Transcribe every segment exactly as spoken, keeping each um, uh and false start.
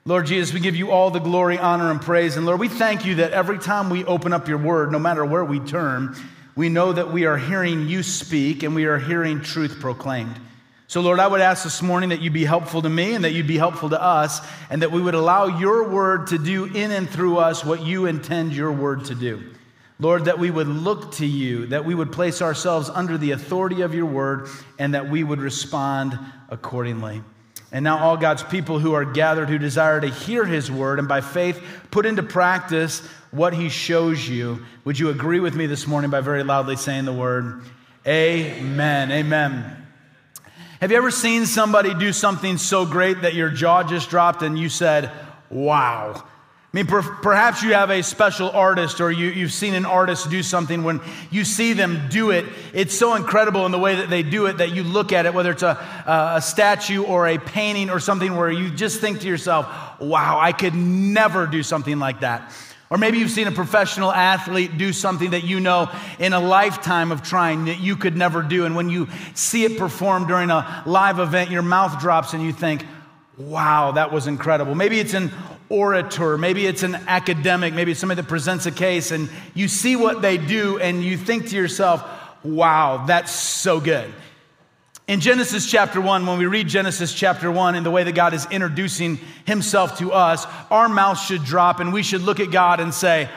Lord Jesus, we give you all the glory, honor, and praise. And Lord, we thank you that every time we open up your word, no matter where we turn, we know that we are hearing you speak and we are hearing truth proclaimed. So Lord, I would ask this morning that you be helpful to me and that you'd be helpful to us and that we would allow your word to do in and through us what you intend your word to do. Lord, that we would look to you, that we would place ourselves under the authority of your word and that we would respond accordingly. And now all God's people who are gathered, who desire to hear his word and by faith put into practice what he shows you. Would you agree with me this morning by very loudly saying the word, amen, amen. Have you ever seen somebody do something so great that your jaw just dropped and you said, wow? I mean, per- perhaps you have a special artist or you, you've seen an artist do something. When you see them do it, it's so incredible in the way that they do it that you look at it, whether it's a, a statue or a painting or something where you just think to yourself, wow, I could never do something like that. Or maybe you've seen a professional athlete do something that you know in a lifetime of trying that you could never do. And when you see it performed during a live event, your mouth drops and you think, wow, that was incredible. Maybe it's an orator, maybe it's an academic, maybe it's somebody that presents a case and you see what they do and you think to yourself, wow, that's so good. In Genesis chapter one, when we read Genesis chapter one and the way that God is introducing himself to us, our mouths should drop and we should look at God and say,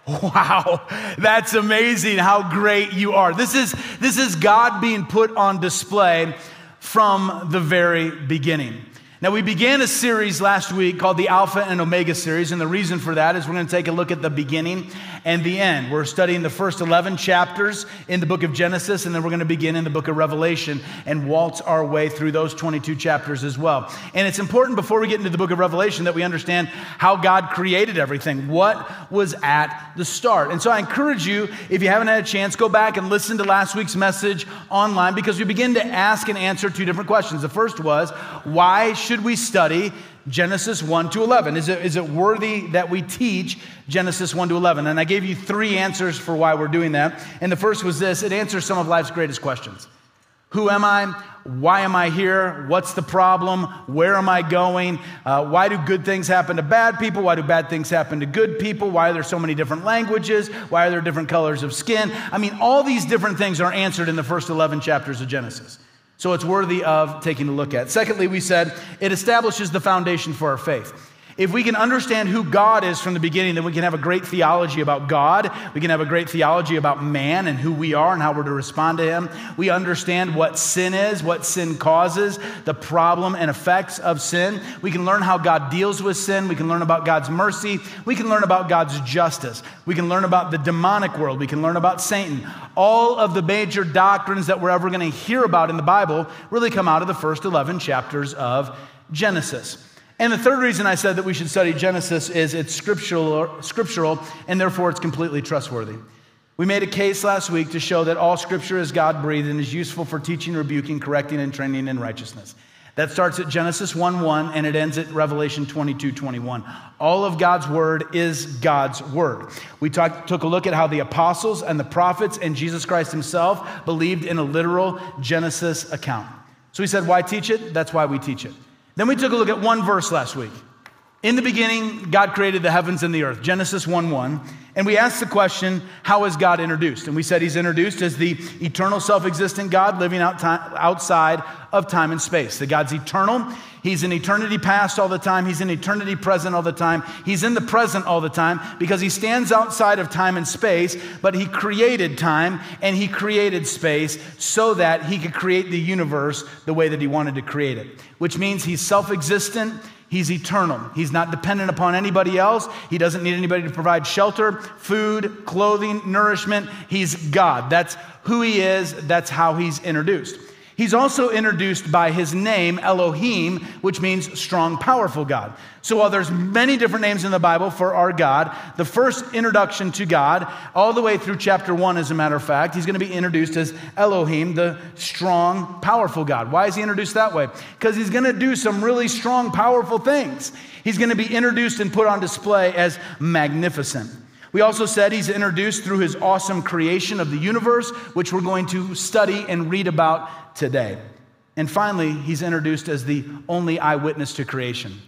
wow, that's amazing how great you are. This is, this is God being put on display from the very beginning. Now, we began a series last week called the Alpha and Omega series, and the reason for that is we're going to take a look at the beginning and the end. We're studying the first eleven chapters in the book of Genesis, and then we're going to begin in the book of Revelation and waltz our way through those twenty-two chapters as well. And it's important before we get into the book of Revelation that we understand how God created everything, what was at the start. And so I encourage you, if you haven't had a chance, go back and listen to last week's message online because we begin to ask and answer two different questions. The first was, why should Should we study Genesis one to eleven? Is it, is it worthy that we teach Genesis one to eleven? And I gave you three answers for why we're doing that. And the first was this: it answers some of life's greatest questions. Who am I? Why am I here? What's the problem? Where am I going? Uh, why do good things happen to bad people? Why do bad things happen to good people? Why are there so many different languages? Why are there different colors of skin? I mean, all these different things are answered in the first eleven chapters of Genesis. So it's worthy of taking a look at. Secondly, we said it establishes the foundation for our faith. If we can understand who God is from the beginning, then we can have a great theology about God. We can have a great theology about man and who we are and how we're to respond to him. We understand what sin is, what sin causes, the problem and effects of sin. We can learn how God deals with sin. We can learn about God's mercy. We can learn about God's justice. We can learn about the demonic world. We can learn about Satan. All of the major doctrines that we're ever going to hear about in the Bible really come out of the first eleven chapters of Genesis. And the third reason I said that we should study Genesis is it's scriptural, scriptural, and therefore it's completely trustworthy. We made a case last week to show that all scripture is God-breathed and is useful for teaching, rebuking, correcting, and training in righteousness. That starts at Genesis one one and it ends at Revelation twenty-two twenty-one. All of God's word is God's word. We talk, took a look at how the apostles and the prophets and Jesus Christ himself believed in a literal Genesis account. So we said, why teach it? That's why we teach it. Then we took a look at one verse last week. In the beginning, God created the heavens and the earth, Genesis one one. And we asked the question, how is God introduced? And we said he's introduced as the eternal self-existent God living out time, outside of time and space. That God's eternal. He's in eternity past all the time. He's in eternity present all the time. He's in the present all the time because he stands outside of time and space, but he created time and he created space so that he could create the universe the way that he wanted to create it, which means he's self-existent. He's eternal. He's not dependent upon anybody else. He doesn't need anybody to provide shelter, food, clothing, nourishment. He's God. That's who he is. That's how he's introduced. He's also introduced by his name, Elohim, which means strong, powerful God. So while there's many different names in the Bible for our God, the first introduction to God, all the way through chapter one, as a matter of fact, he's going to be introduced as Elohim, the strong, powerful God. Why is he introduced that way? Because he's going to do some really strong, powerful things. He's going to be introduced and put on display as magnificent. We also said he's introduced through his awesome creation of the universe, which we're going to study and read about today. And finally, he's introduced as the only eyewitness to creation.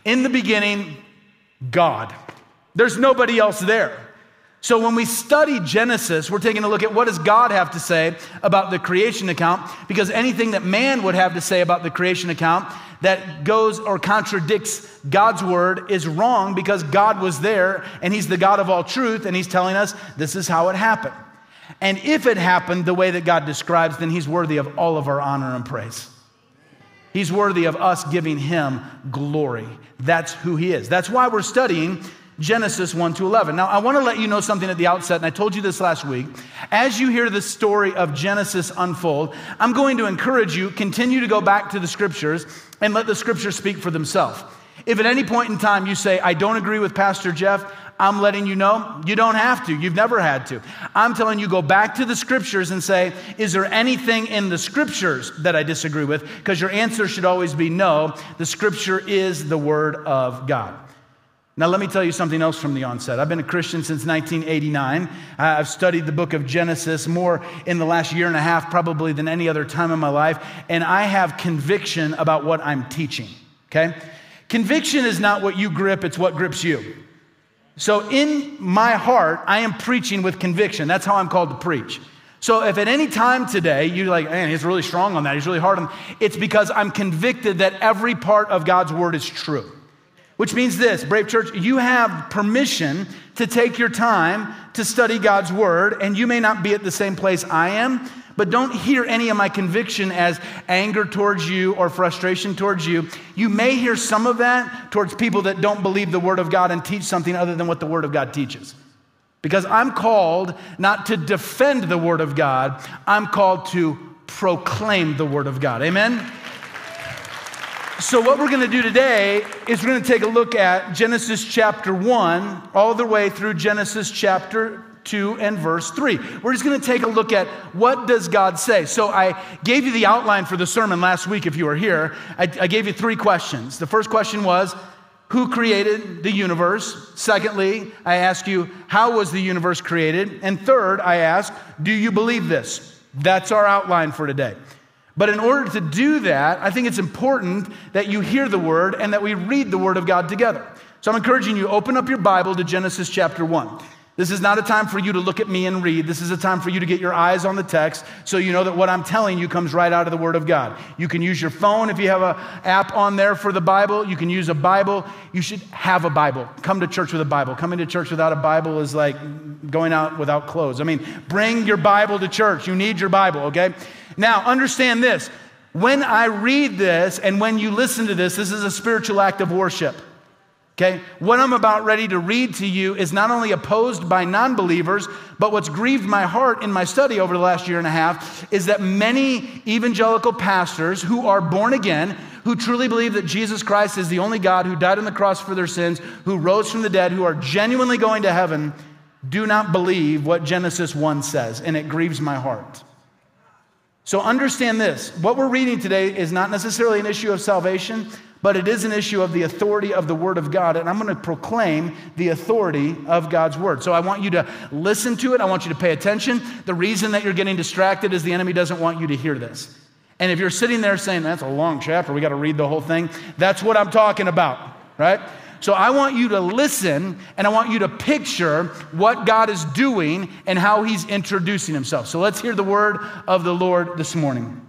In the beginning, God. There's nobody else there. So when we study Genesis, we're taking a look at what does God have to say about the creation account, because anything that man would have to say about the creation account that goes or contradicts God's word is wrong, because God was there and he's the God of all truth and he's telling us this is how it happened. And if it happened the way that God describes, then he's worthy of all of our honor and praise. He's worthy of us giving him glory. That's who he is. That's why we're studying Genesis one to eleven. Now, I want to let you know something at the outset, and I told you this last week. As you hear the story of Genesis unfold, I'm going to encourage you, continue to go back to the scriptures and let the scriptures speak for themselves. If at any point in time you say, I don't agree with Pastor Jeff, I'm letting you know, you don't have to. You've never had to. I'm telling you, go back to the scriptures and say, is there anything in the scriptures that I disagree with? Because your answer should always be no. The scripture is the word of God. Now, let me tell you something else from the onset. I've been a Christian since nineteen eighty-nine. I've studied the book of Genesis more in the last year and a half probably than any other time in my life, and I have conviction about what I'm teaching, okay? Conviction is not what you grip, it's what grips you. So in my heart, I am preaching with conviction. That's how I'm called to preach. So if at any time today you're like, man, he's really strong on that, he's really hard on that, it's because I'm convicted that every part of God's word is true. Which means this, Brave Church, you have permission to take your time to study God's word, and you may not be at the same place I am, but don't hear any of my conviction as anger towards you or frustration towards you. You may hear some of that towards people that don't believe the word of God and teach something other than what the word of God teaches. Because I'm called not to defend the word of God, I'm called to proclaim the word of God. Amen? So what we're going to do today is we're going to take a look at Genesis chapter one all the way through Genesis chapter two and verse three. We're just going to take a look at what does God say. So I gave you the outline for the sermon last week if you were here. I, I gave you three questions. The first question was, who created the universe? Secondly, I asked you, how was the universe created? And third, I asked, do you believe this? That's our outline for today. But in order to do that, I think it's important that you hear the word and that we read the word of God together. So I'm encouraging you, open up your Bible to Genesis chapter one. This is not a time for you to look at me and read. This is a time for you to get your eyes on the text so you know that what I'm telling you comes right out of the word of God. You can use your phone if you have an app on there for the Bible. You can use a Bible. You should have a Bible. Come to church with a Bible. Coming to church without a Bible is like going out without clothes. I mean, bring your Bible to church. You need your Bible, okay? Now, understand this. When I read this and when you listen to this, this is a spiritual act of worship. Okay? What I'm about ready to read to you is not only opposed by non-believers, but what's grieved my heart in my study over the last year and a half is that many evangelical pastors who are born again, who truly believe that Jesus Christ is the only God who died on the cross for their sins, who rose from the dead, who are genuinely going to heaven, do not believe what Genesis one says, and it grieves my heart. So understand this. What we're reading today is not necessarily an issue of salvation, but it is an issue of the authority of the Word of God, and I'm going to proclaim the authority of God's Word. So I want you to listen to it. I want you to pay attention. The reason that you're getting distracted is the enemy doesn't want you to hear this. And if you're sitting there saying, that's a long chapter, we got to read the whole thing, that's what I'm talking about, right? So I want you to listen, and I want you to picture what God is doing and how he's introducing himself. So let's hear the word of the Lord this morning.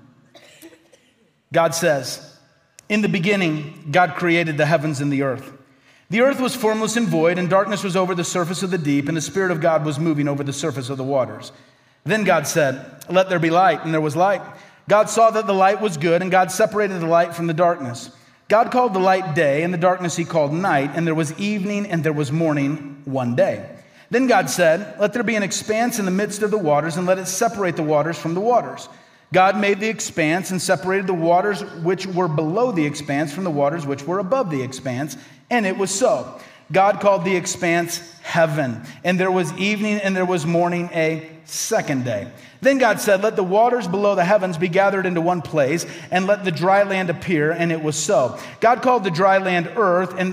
God says, in the beginning, God created the heavens and the earth. The earth was formless and void, and darkness was over the surface of the deep, and the Spirit of God was moving over the surface of the waters. Then God said, let there be light, and there was light. God saw that the light was good, and God separated the light from the darkness. God called the light day, and the darkness he called night, and there was evening and there was morning one day. Then God said, let there be an expanse in the midst of the waters, and let it separate the waters from the waters. God made the expanse and separated the waters which were below the expanse from the waters which were above the expanse, and it was so. God called the expanse heaven, and there was evening and there was morning a second day. Then God said, let the waters below the heavens be gathered into one place, and let the dry land appear, and it was so. God called the dry land earth, and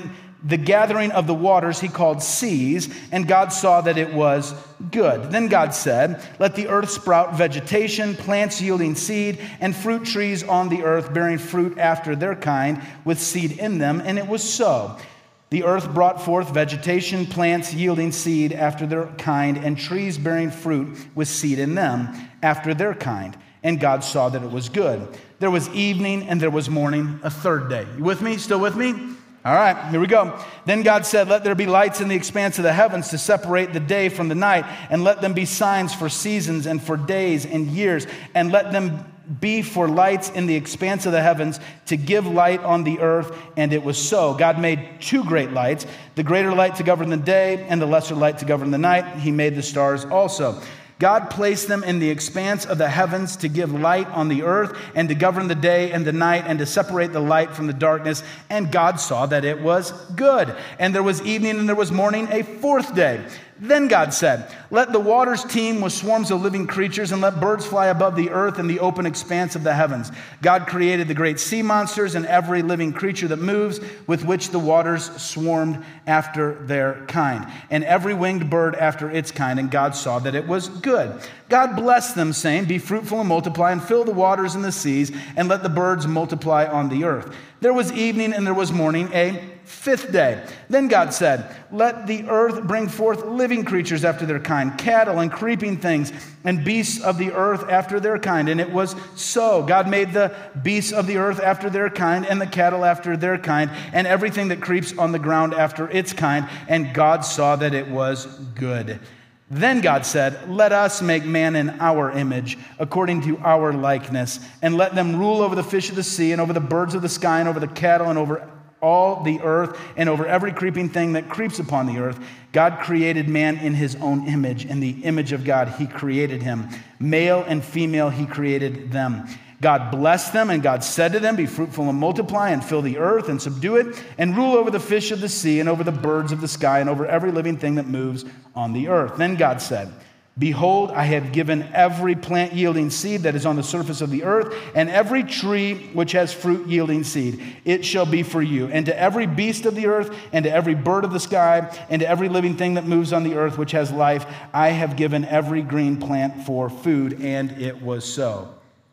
the gathering of the waters he called seas, and God saw that it was good. Then God said, let the earth sprout vegetation, plants yielding seed, and fruit trees on the earth bearing fruit after their kind with seed in them. And it was so. The earth brought forth vegetation, plants yielding seed after their kind, and trees bearing fruit with seed in them after their kind. And God saw that it was good. There was evening and there was morning, a third day. You with me? Still with me? All right, here we go. Then God said, let there be lights in the expanse of the heavens to separate the day from the night, and let them be signs for seasons and for days and years, and let them be for lights in the expanse of the heavens to give light on the earth. And it was so. God made two great lights, the greater light to govern the day and the lesser light to govern the night. He made the stars also. God placed them in the expanse of the heavens to give light on the earth and to govern the day and the night and to separate the light from the darkness. And God saw that it was good. And there was evening and there was morning, a fourth day. Then God said, let the waters teem with swarms of living creatures, and let birds fly above the earth in the open expanse of the heavens. God created the great sea monsters and every living creature that moves, with which the waters swarmed after their kind, and every winged bird after its kind. And God saw that it was good. God blessed them, saying, be fruitful and multiply, and fill the waters and the seas, and let the birds multiply on the earth. There was evening and there was morning, a fifth day. Then God said, let the earth bring forth living creatures after their kind, cattle and creeping things, and beasts of the earth after their kind. And it was so. God made the beasts of the earth after their kind, and the cattle after their kind, and everything that creeps on the ground after its kind. And God saw that it was good. Then God said, let us make man in our image, according to our likeness, and let them rule over the fish of the sea, and over the birds of the sky, and over the cattle, and over all the earth, and over every creeping thing that creeps upon the earth. God created man in his own image. In the image of God, he created him. Male and female, he created them. God blessed them, and God said to them, be fruitful and multiply, and fill the earth and subdue it, and rule over the fish of the sea, and over the birds of the sky, and over every living thing that moves on the earth. Then God said, behold, I have given every plant yielding seed that is on the surface of the earth, and every tree which has fruit yielding seed. It shall be for you. And to every beast of the earth, and to every bird of the sky, and to every living thing that moves on the earth which has life, I have given every green plant for food. And it was so.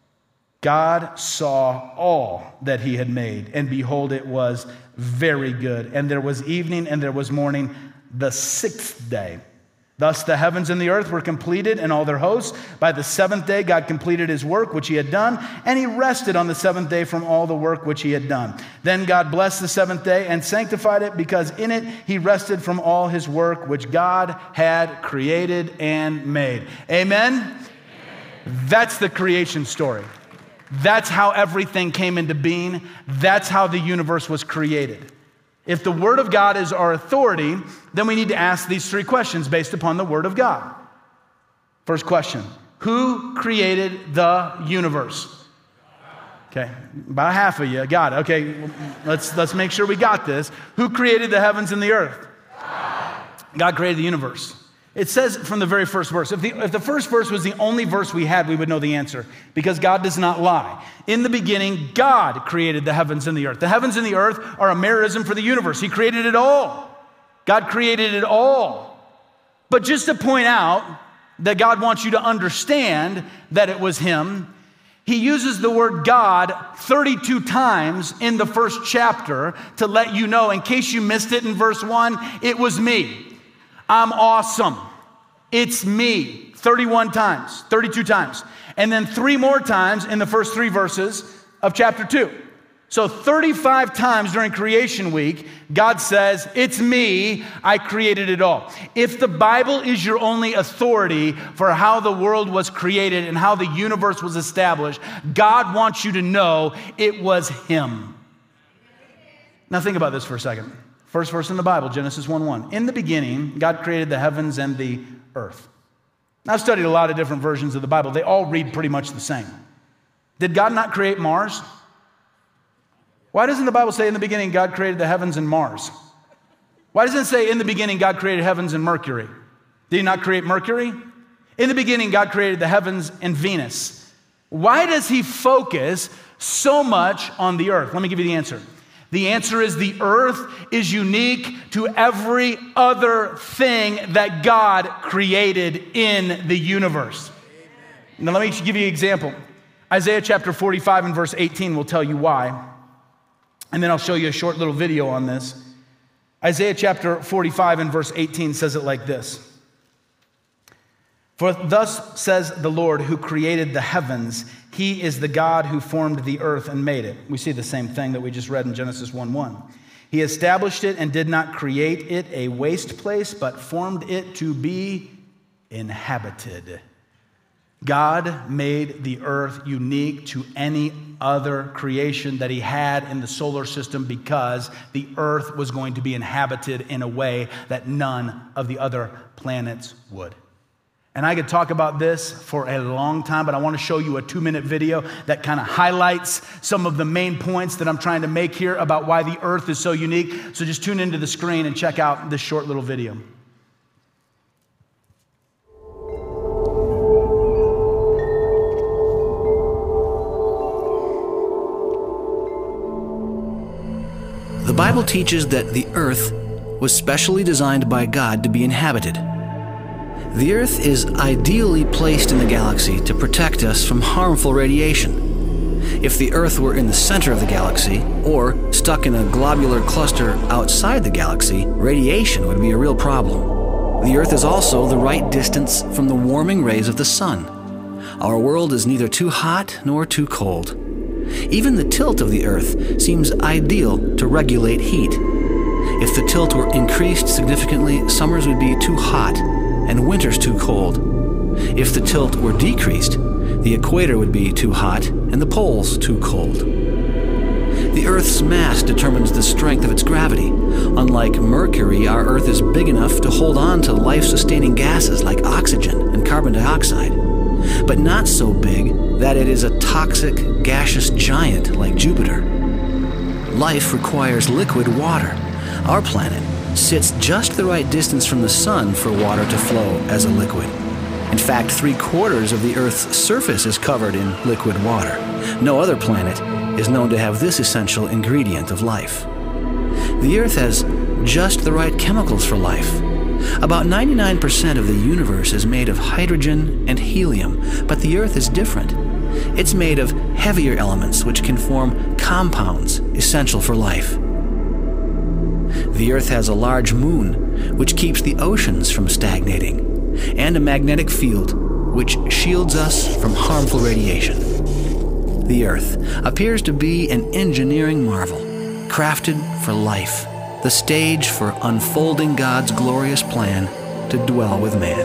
God saw all that he had made, and behold, it was very good. And there was evening and there was morning, the sixth day. Thus the heavens and the earth were completed and all their hosts. By the seventh day God completed his work which he had done, and he rested on the seventh day from all the work which he had done. Then God blessed the seventh day and sanctified it, because in it he rested from all his work which God had created and made. Amen? Amen. That's the creation story. That's how everything came into being. That's how the universe was created. If the Word of God is our authority, then we need to ask these three questions based upon the Word of God. First question, who created the universe? Okay, about half of you got it. Okay, let's, let's make sure we got this. Who created the heavens and the earth? God created the universe. It says from the very first verse, if the, if the first verse was the only verse we had, we would know the answer, because God does not lie. In the beginning, God created the heavens and the earth. The heavens and the earth are a merism for the universe. He created it all. God created it all. But just to point out that God wants you to understand that it was him, he uses the word God thirty-two times in the first chapter to let you know, in case you missed it in verse one, it was me. I'm awesome. It's me. thirty-one times, thirty-two times. And then three more times in the first three verses of chapter two. So thirty-five times during creation week, God says, it's me, I created it all. If the Bible is your only authority for how the world was created and how the universe was established, God wants you to know it was him. Now think about this for a second. First verse in the Bible, Genesis one one. In the beginning, God created the heavens and the earth. Now, I've studied a lot of different versions of the Bible. They all read pretty much the same. Did God not create Mars? Why doesn't the Bible say in the beginning God created the heavens and Mars? Why doesn't it say in the beginning God created heavens and Mercury? Did he not create Mercury? In the beginning God created the heavens and Venus. Why does he focus so much on the earth? Let me give you the answer. The answer is the earth is unique to every other thing that God created in the universe. Now let me give you an example. Isaiah chapter forty-five and verse eighteen will tell you why. And then I'll show you a short little video on this. Isaiah chapter forty-five and verse eighteen says it like this. For thus says the Lord who created the heavens, he is the God who formed the earth and made it. We see the same thing that we just read in Genesis one one. He established it and did not create it a waste place, but formed it to be inhabited. God made the earth unique to any other creation that he had in the solar system because the earth was going to be inhabited in a way that none of the other planets would. And I could talk about this for a long time, but I want to show you a two-minute video that kind of highlights some of the main points that I'm trying to make here about why the earth is so unique. So just tune into the screen and check out this short little video. The Bible teaches that the earth was specially designed by God to be inhabited. The earth is ideally placed in the galaxy to protect us from harmful radiation. If the earth were in the center of the galaxy, or stuck in a globular cluster outside the galaxy, radiation would be a real problem. The earth is also the right distance from the warming rays of the sun. Our world is neither too hot nor too cold. Even the tilt of the earth seems ideal to regulate heat. If the tilt were increased significantly, summers would be too hot and winters too cold. If the tilt were decreased, the equator would be too hot and the poles too cold. The Earth's mass determines the strength of its gravity. Unlike Mercury, our Earth is big enough to hold on to life-sustaining gases like oxygen and carbon dioxide, but not so big that it is a toxic, gaseous giant like Jupiter. Life requires liquid water. Our planet sits just the right distance from the sun for water to flow as a liquid. In fact, three quarters of the Earth's surface is covered in liquid water. No other planet is known to have this essential ingredient of life. The Earth has just the right chemicals for life. About ninety-nine percent of the universe is made of hydrogen and helium, but the Earth is different. It's made of heavier elements which can form compounds essential for life. The Earth has a large moon, which keeps the oceans from stagnating, and a magnetic field, which shields us from harmful radiation. The Earth appears to be an engineering marvel, crafted for life, the stage for unfolding God's glorious plan to dwell with man.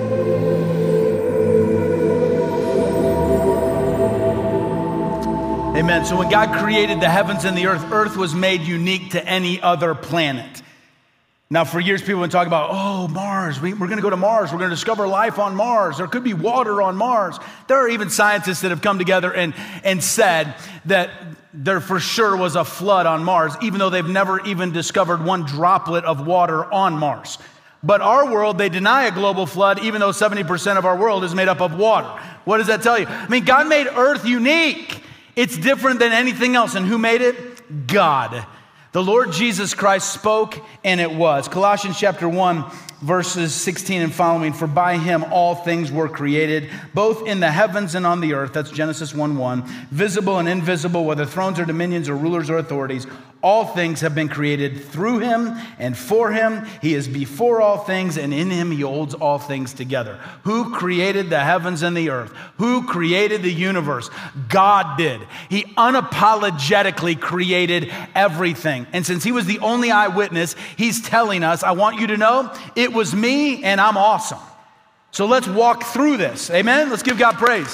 Amen. So when God created the heavens and the earth, earth was made unique to any other planet. Now, for years, people have been talking about, oh, Mars, we, we're going to go to Mars. We're going to discover life on Mars. There could be water on Mars. There are even scientists that have come together and, and said that there for sure was a flood on Mars, even though they've never even discovered one droplet of water on Mars. But our world, they deny a global flood, even though seventy percent of our world is made up of water. What does that tell you? I mean, God made earth unique. It's different than anything else. And who made it? God. The Lord Jesus Christ spoke, and it was. Colossians chapter one, verses sixteen and following, for by him all things were created, both in the heavens and on the earth. That's Genesis one one. Visible and invisible, whether thrones or dominions or rulers or authorities, all things have been created through him and for him. He is before all things, and in him he holds all things together. Who created the heavens and the earth? Who created the universe? God did. He unapologetically created everything. And since he was the only eyewitness, he's telling us, I want you to know, it was me and I'm awesome. So let's walk through this. Amen? Let's give God praise.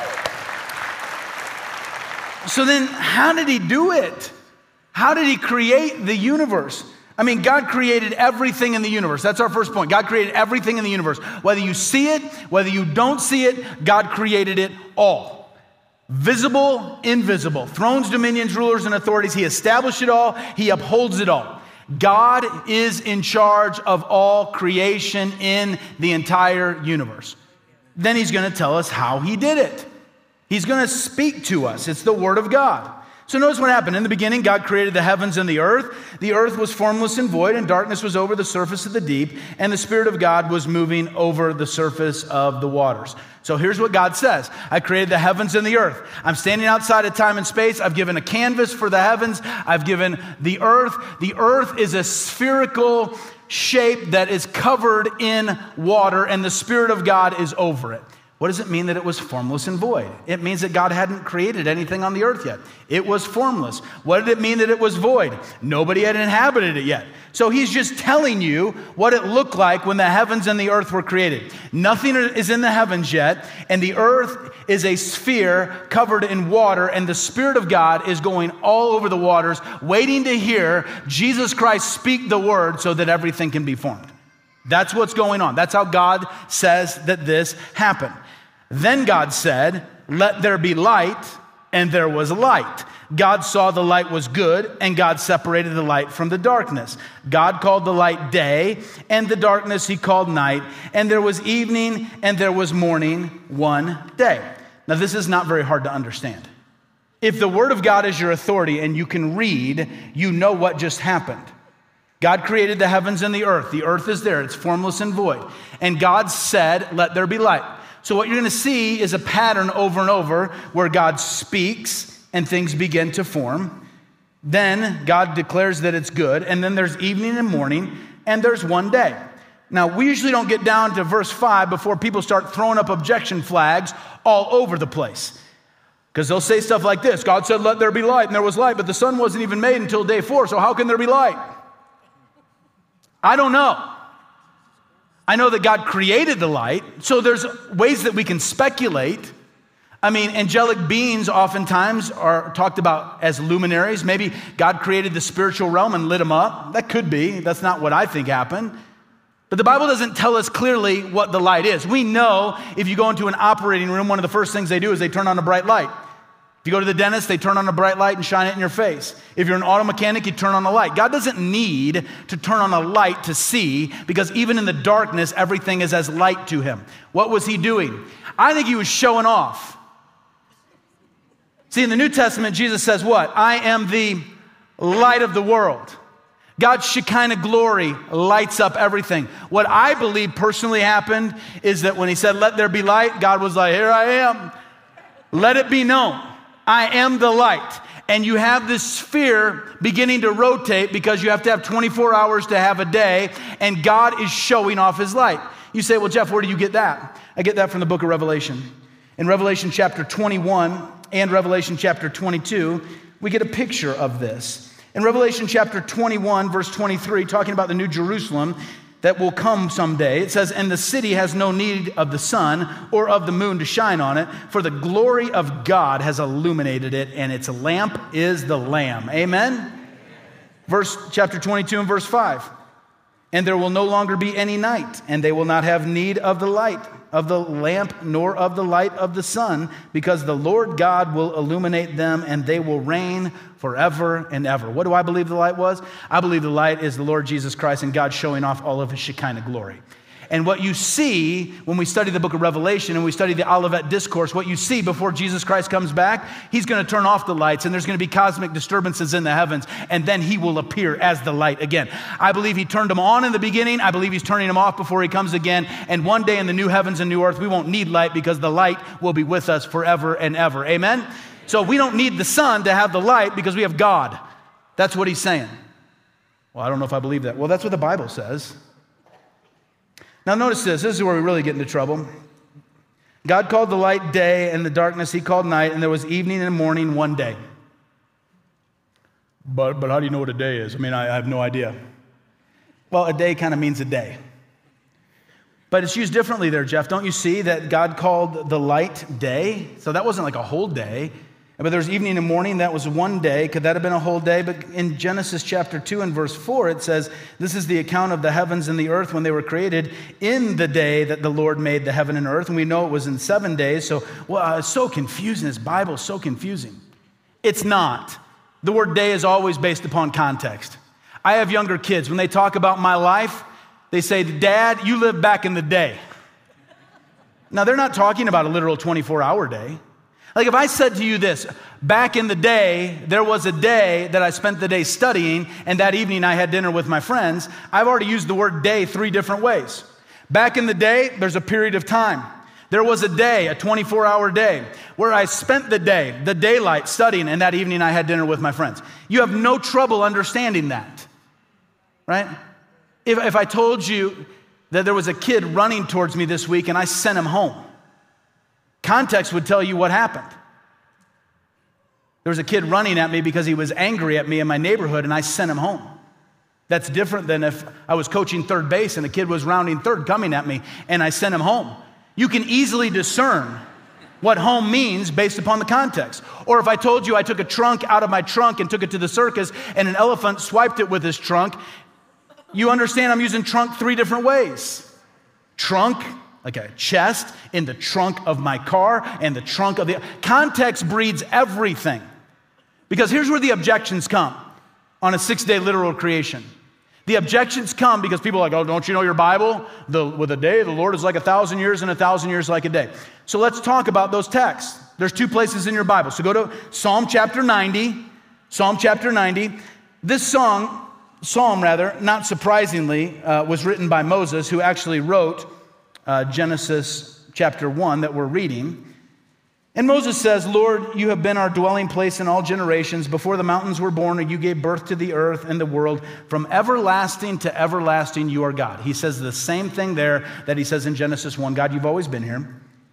So then, how did he do it? How did he create the universe? I mean, God created everything in the universe. That's our first point. God created everything in the universe. Whether you see it, whether you don't see it, God created it all. Visible, invisible. Thrones, dominions, rulers, and authorities. He established it all. He upholds it all. God is in charge of all creation in the entire universe. Then he's going to tell us how he did it. He's going to speak to us. It's the word of God. So notice what happened. In the beginning, God created the heavens and the earth. The earth was formless and void, and darkness was over the surface of the deep, and the Spirit of God was moving over the surface of the waters. So here's what God says. I created the heavens and the earth. I'm standing outside of time and space. I've given a canvas for the heavens. I've given the earth. The earth is a spherical shape that is covered in water, and the Spirit of God is over it. What does it mean that it was formless and void? It means that God hadn't created anything on the earth yet. It was formless. What did it mean that it was void? Nobody had inhabited it yet. So he's just telling you what it looked like when the heavens and the earth were created. Nothing is in the heavens yet, and the earth is a sphere covered in water, and the Spirit of God is going all over the waters, waiting to hear Jesus Christ speak the word so that everything can be formed. That's what's going on. That's how God says that this happened. Then God said, let there be light, and there was light. God saw the light was good, and God separated the light from the darkness. God called the light day, and the darkness he called night. And there was evening, and there was morning one day. Now this is not very hard to understand. If the word of God is your authority and you can read, you know what just happened. God created the heavens and the earth. The earth is there. It's formless and void. And God said, let there be light. So what you're going to see is a pattern over and over where God speaks and things begin to form. Then God declares that it's good. And then there's evening and morning, and there's one day. Now, we usually don't get down to verse five before people start throwing up objection flags all over the place. Because they'll say stuff like this. God said, let there be light, and there was light, but the sun wasn't even made until day four, so how can there be light? I don't know. I know that God created the light, so there's ways that we can speculate. I mean, angelic beings oftentimes are talked about as luminaries. Maybe God created the spiritual realm and lit them up. That could be. That's not what I think happened. But the Bible doesn't tell us clearly what the light is. We know if you go into an operating room, one of the first things they do is they turn on a bright light. If you go to the dentist, they turn on a bright light and shine it in your face. If you're an auto mechanic, you turn on a light. God doesn't need to turn on a light to see, because even in the darkness, everything is as light to him. What was he doing? I think he was showing off. See, in the New Testament, Jesus says what? I am the light of the world. God's Shekinah glory lights up everything. What I believe personally happened is that when he said, let there be light, God was like, here I am. Let it be known. I am the light. And you have this sphere beginning to rotate because you have to have twenty-four hours to have a day, and God is showing off his light. You say, well, Jeff, where do you get that? I get that from the book of Revelation. In Revelation chapter twenty-one and Revelation chapter twenty-two, we get a picture of this. In Revelation chapter twenty-one, verse twenty-three, talking about the New Jerusalem that will come someday, it says, and the city has no need of the sun or of the moon to shine on it, for the glory of God has illuminated it, and its lamp is the Lamb. Amen? Verse chapter twenty-two and verse five. And there will no longer be any night, and they will not have need of the light of the lamp, nor of the light of the sun, because the Lord God will illuminate them, and they will reign forever and ever. What do I believe the light was? I believe the light is the Lord Jesus Christ and God showing off all of his Shekinah glory. And what you see when we study the book of Revelation and we study the Olivet Discourse, what you see before Jesus Christ comes back, he's going to turn off the lights, and there's going to be cosmic disturbances in the heavens, and then he will appear as the light again. I believe he turned them on in the beginning. I believe he's turning them off before he comes again. And one day in the new heavens and new earth, we won't need light because the light will be with us forever and ever. Amen? So we don't need the sun to have the light because we have God. That's what he's saying. Well, I don't know if I believe that. Well, that's what the Bible says. Now notice this, this is where we really get into trouble. God called the light day, and the darkness he called night, and there was evening and morning one day. But, but how do you know what a day is? I mean, I, I have no idea. Well, a day kind of means a day. But it's used differently there, Jeff. Don't you see that God called the light day? So that wasn't like a whole day. But there's evening and morning, that was one day. Could that have been a whole day? But in Genesis chapter two and verse four, it says, this is the account of the heavens and the earth when they were created in the day that the Lord made the heaven and earth. And we know it was in seven days. So well, it's so confusing. This Bible is so confusing. It's not. The word day is always based upon context. I have younger kids. When they talk about my life, they say, Dad, you lived back in the day. Now, they're not talking about a literal twenty-four hour day. Like if I said to you this, back in the day, there was a day that I spent the day studying, and that evening I had dinner with my friends, I've already used the word day three different ways. Back in the day, there's a period of time. There was a day, a twenty-four hour day, where I spent the day, the daylight, studying, and that evening I had dinner with my friends. You have no trouble understanding that, right? If, if I told you that there was a kid running towards me this week and I sent him home, context would tell you what happened. There was a kid running at me because he was angry at me in my neighborhood and I sent him home. That's different than if I was coaching third base and a kid was rounding third coming at me and I sent him home. You can easily discern what home means based upon the context. Or if I told you I took a trunk out of my trunk and took it to the circus and an elephant swiped it with his trunk, you understand I'm using trunk three different ways. Trunk, like a chest, in the trunk of my car, and the trunk of the... Context breeds everything. Because here's where the objections come on a six-day literal creation. The objections come because people are like, oh, don't you know your Bible? The, with a day, the Lord is like a thousand years and a thousand years like a day. So let's talk about those texts. There's two places in your Bible. So go to Psalm chapter ninety. Psalm chapter ninety. This song, psalm rather, not surprisingly, uh, was written by Moses, who actually wrote uh, Genesis chapter one that we're reading. And Moses says, Lord, you have been our dwelling place in all generations. Before the mountains were born, you gave birth to the earth and the world. From everlasting to everlasting, you are God. He says the same thing there that he says in Genesis one. God, you've always been here.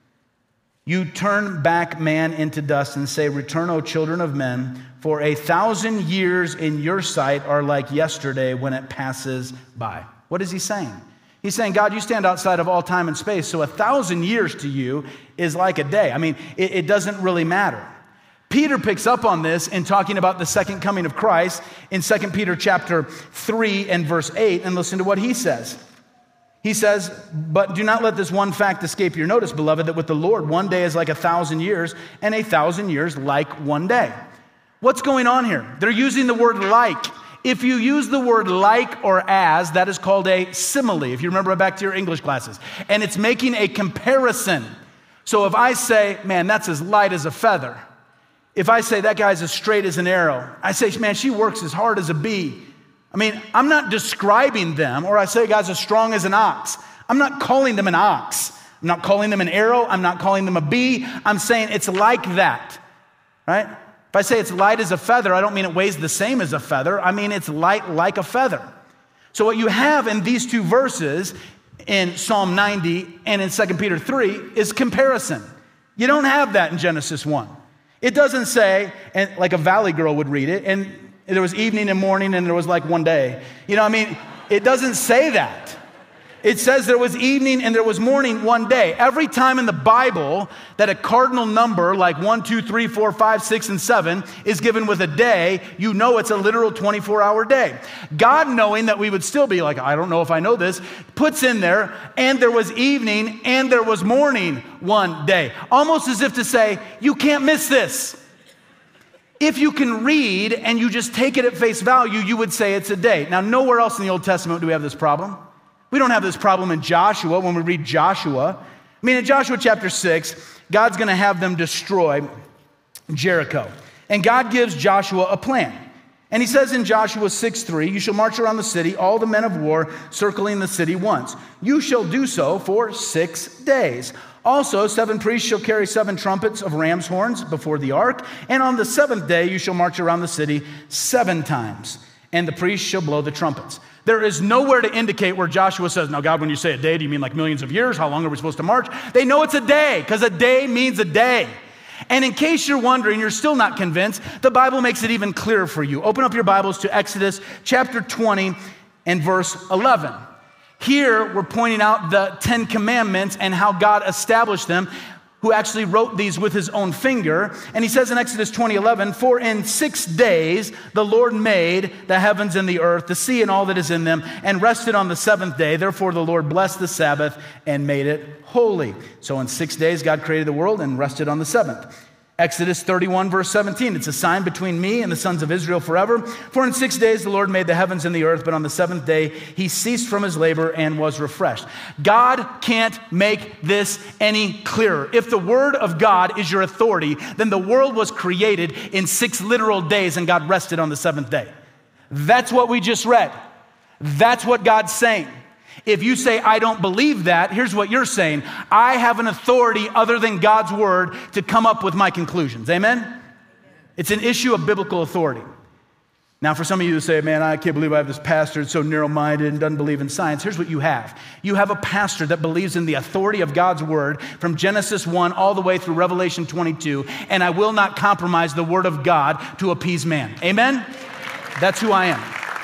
You turn back man into dust and say, return, O children of men, for a thousand years in your sight are like yesterday when it passes by. What is he saying? He's saying, God, you stand outside of all time and space, so a thousand years to you is like a day. I mean, it, it doesn't really matter. Peter picks up on this in talking about the second coming of Christ in Second Peter chapter three and verse eight, and listen to what he says. He says, but do not let this one fact escape your notice, beloved, that with the Lord, one day is like a thousand years, and a thousand years like one day. What's going on here? They're using the word like. If you use the word like or as, that is called a simile, if you remember back to your English classes. And it's making a comparison. So if I say, man, that's as light as a feather. If I say that guy's as straight as an arrow. I say, man, she works as hard as a bee. I mean, I'm not describing them. Or I say, guy's as strong as an ox. I'm not calling them an ox. I'm not calling them an arrow. I'm not calling them a bee. I'm saying it's like that, right? If I say it's light as a feather, I don't mean it weighs the same as a feather. I mean it's light like a feather. So what you have in these two verses, in Psalm ninety and in Second Peter three, is comparison. You don't have that in Genesis one. It doesn't say, and like a valley girl would read it, and there was evening and morning and there was like one day. You know what I mean? It doesn't say that. It says there was evening and there was morning one day. Every time in the Bible that a cardinal number like one, two, three, four, five, six, and seven is given with a day, you know it's a literal twenty-four hour day. God, knowing that we would still be like, I don't know if I know this, puts in there, and there was evening and there was morning one day. Almost as if to say, you can't miss this. If you can read and you just take it at face value, you would say it's a day. Now, nowhere else in the Old Testament do we have this problem. We don't have this problem in Joshua when we read Joshua. I mean, in Joshua chapter six, God's going to have them destroy Jericho. And God gives Joshua a plan. And he says in Joshua six three, you shall march around the city, all the men of war circling the city once. You shall do so for six days. Also, seven priests shall carry seven trumpets of ram's horns before the ark. And on the seventh day, you shall march around the city seven times. And the priests shall blow the trumpets. There is nowhere to indicate where Joshua says, now God, when you say a day, do you mean like millions of years? How long are we supposed to march? They know it's a day, because a day means a day. And in case you're wondering, you're still not convinced, the Bible makes it even clearer for you. Open up your Bibles to Exodus chapter twenty and verse eleven. Here, we're pointing out the Ten Commandments and how God established them, who actually wrote these with his own finger. And he says in Exodus twenty eleven, for in six days the Lord made the heavens and the earth, the sea and all that is in them, and rested on the seventh day. Therefore the Lord blessed the Sabbath and made it holy. So in six days God created the world and rested on the seventh. Exodus thirty-one, verse seventeen, it's a sign between me and the sons of Israel forever. For in six days the Lord made the heavens and the earth, but on the seventh day he ceased from his labor and was refreshed. God can't make this any clearer. If the word of God is your authority, then the world was created in six literal days and God rested on the seventh day. That's what we just read. That's what God's saying. If you say, I don't believe that, here's what you're saying. I have an authority other than God's word to come up with my conclusions. Amen? It's an issue of biblical authority. Now, for some of you who say, man, I can't believe I have this pastor that's so narrow-minded and doesn't believe in science. Here's what you have. You have a pastor that believes in the authority of God's word from Genesis one all the way through Revelation twenty-two, and I will not compromise the word of God to appease man. Amen? That's who I am.